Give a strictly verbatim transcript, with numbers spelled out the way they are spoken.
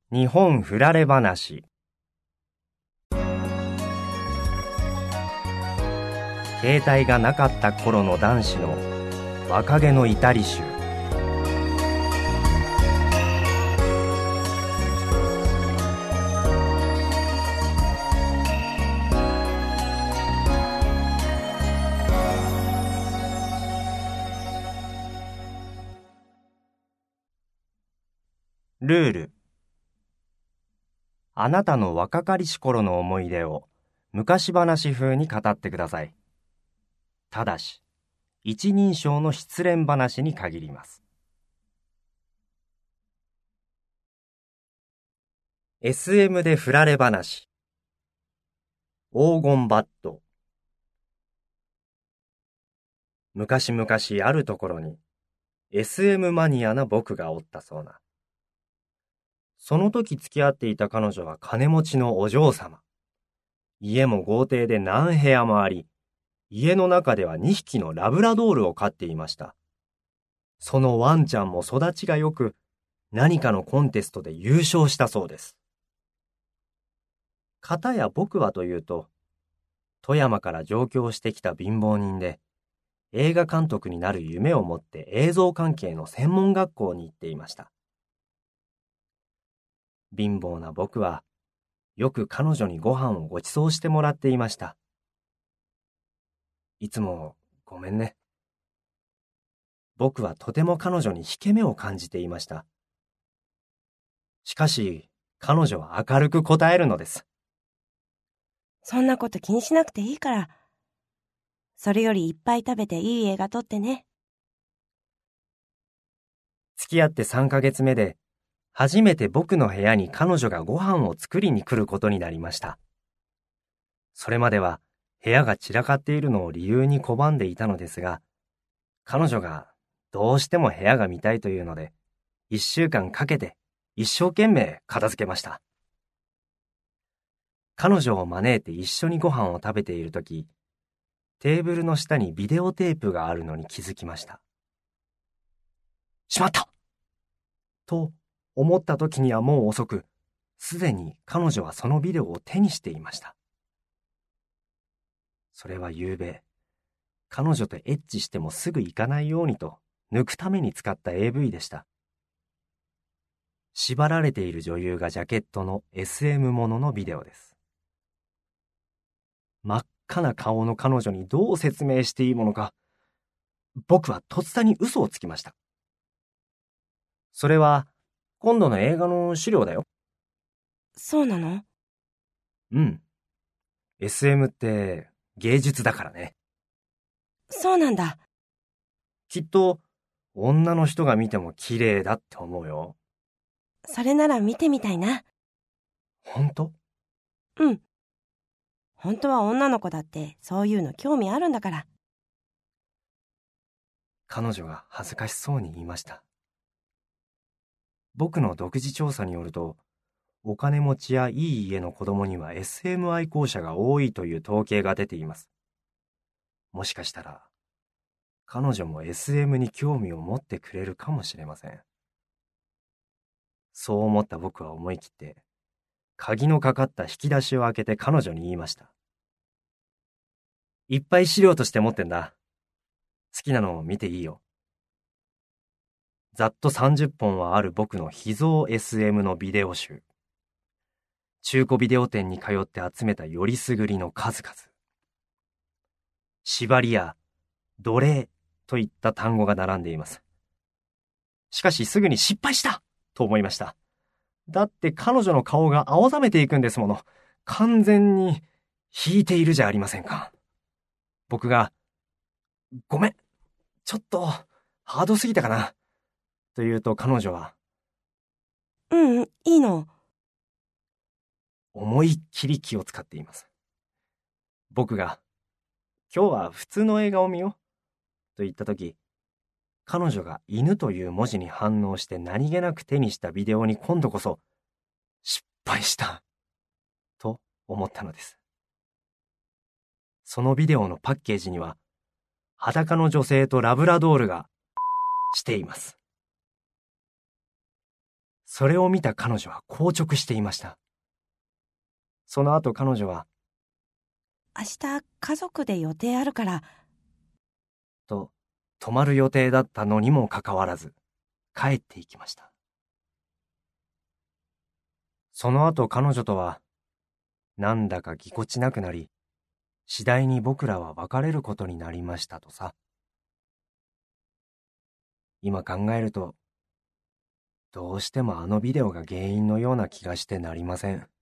日本ふられ話。携帯がなかった頃の男子の若気の至り集。ルール。あなたの若かりし頃の思い出を昔話風に語ってください。ただし、一人称の失恋話に限ります。エスエム で振られ話。黄金バット。昔々あるところに エスエム マニアな僕がおったそうな。その時付き合っていた彼女は金持ちのお嬢様。家も豪邸で何部屋もあり、家の中ではにひきのラブラドールを飼っていました。そのワンちゃんも育ちが良く、何かのコンテストで優勝したそうです。かたや僕はというと、富山から上京してきた貧乏人で、映画監督になる夢を持って映像関係の専門学校に行っていました。貧乏な僕は、よく彼女にご飯をご馳走してもらっていました。いつもごめんね。僕はとても彼女に引け目を感じていました。しかし、彼女は明るく答えるのです。 そんなこと気にしなくていいから。それよりいっぱい食べていい映画撮ってね。 付き合ってさんかげつめで、初めて僕の部屋に彼女がご飯を作りに来ることになりました。それまでは部屋が散らかっているのを理由に拒んでいたのですが、彼女がどうしても部屋が見たいというので、一週間かけて一生懸命片付けました。彼女を招いて一緒にご飯を食べているとき、テーブルの下にビデオテープがあるのに気づきました。しまったと思った時にはもう遅く、すでに彼女はそのビデオを手にしていました。それは夕べ、彼女とエッチしてもすぐ行かないようにと抜くために使った エーブイ でした。縛られている女優がジャケットの エスエム もののビデオです。真っ赤な顔の彼女にどう説明していいものか、僕はとっさに嘘をつきました。それは、今度の映画の資料だよ。 そうなの？ うん。エスエム って芸術だからね。 そうなんだ。 きっと女の人が見ても綺麗だって思うよ。 それなら見てみたいな。 本当？ うん。本当は女の子だってそういうの興味あるんだから。 彼女が恥ずかしそうに言いました。僕の独自調査によると、お金持ちやいい家の子供には エスエム 愛好者が多いという統計が出ています。もしかしたら、彼女も エスエム に興味を持ってくれるかもしれません。そう思った僕は思い切って、鍵のかかった引き出しを開けて彼女に言いました。いっぱい資料として持ってんだ。好きなのを見ていいよ。ざっとさんじゅっぽんはある僕の秘蔵 エスエム のビデオ集。中古ビデオ店に通って集めたよりすぐりの数々。縛りや奴隷といった単語が並んでいます。しかしすぐに失敗したと思いました。だって彼女の顔が青ざめていくんですもの。完全に引いているじゃありませんか。僕が、ごめん、ちょっとハードすぎたかな。と言うと彼女は、 うん、いいの。 思いっきり気を使っています。僕が、今日は普通の映画を見ようと言ったとき、彼女が犬という文字に反応して何気なく手にしたビデオに今度こそ失敗したと思ったのです。そのビデオのパッケージには裸の女性とラブラドールがしています。 それを見た彼女は硬直していました。その後彼女は、 明日家族で予定あるから、 と泊まる予定だったのにもかかわらず、帰っていきました。その後彼女とは、なんだかぎこちなくなり、次第に僕らは別れることになりましたとさ。今考えると、どうしてもあのビデオが原因のような気がしてなりません。